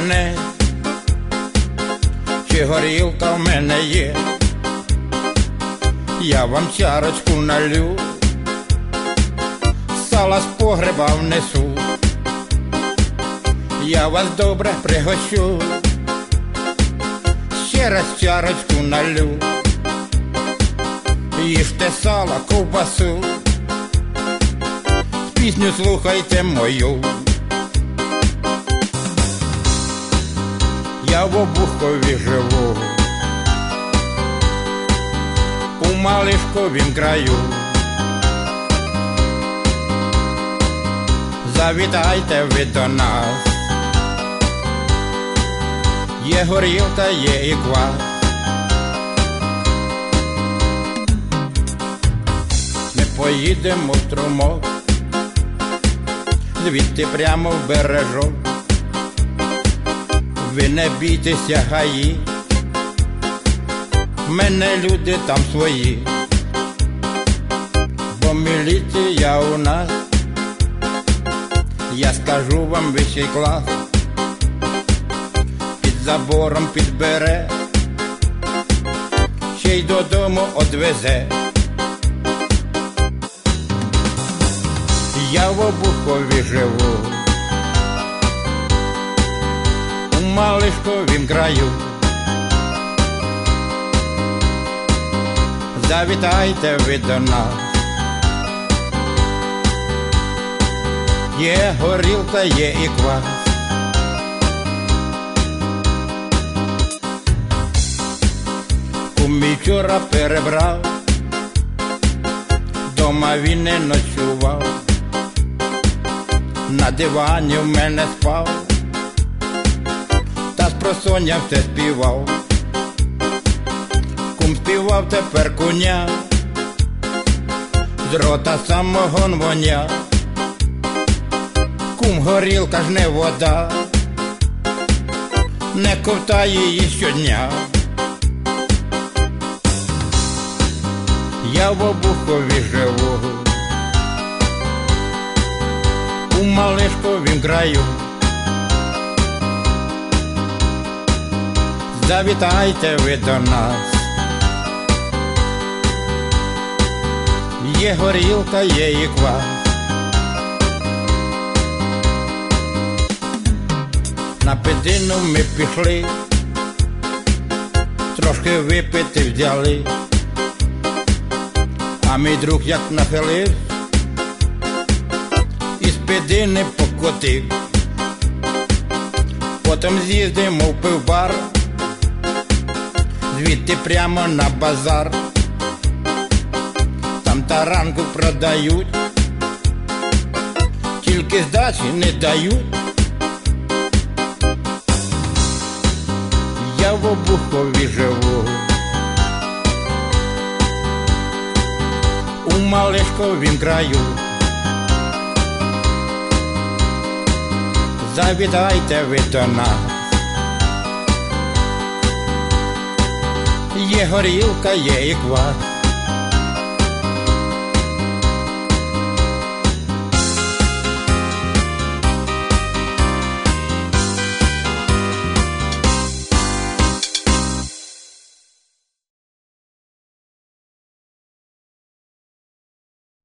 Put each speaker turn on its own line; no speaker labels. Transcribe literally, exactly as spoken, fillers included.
мене, чи горілка в мене є, я вам чарочку налю, сала з погреба внесу, я вас добре пригощу, ще раз чарочку налю, їжте сала, ковбасу, пісню слухайте мою. Я в Обухові живу, у Малишковім краю. Завітайте ви до нас, є горілка, є і квас. Ми поїдемо в Струмок, звідти прямо в Бережок. Ви не бійтеся, гаї, мене люди там свої, бо міліція у нас, я скажу вам, вищий клас, під забором підбере, ще й додому одвезе. Я в Обухові живу, у Малишковім краю. Завітайте ви до нас, є горілка, є і квас. Кум вчора перебрав, дома він не ночував, на дивані в мене спав, та спросоння все співав. Кум співав тепер коня, з рота самогон воня. Кум, горілка ж не вода, не ковтай її щодня. Я в Обухові живу, у Малишковім краю. Завітайте ви до нас, є горілка, є і квас. На Петину ми пішли, трошки випити взяли, а мій друг як нахилив, із Петини покотив. Потім з'їздимо в пивбар, звідти прямо на базар. Там таранку продають, тільки здачі не дають. Я в Обухові живу, у Малишковім краю. Завітайте ви до нас, є горілка, є і квас.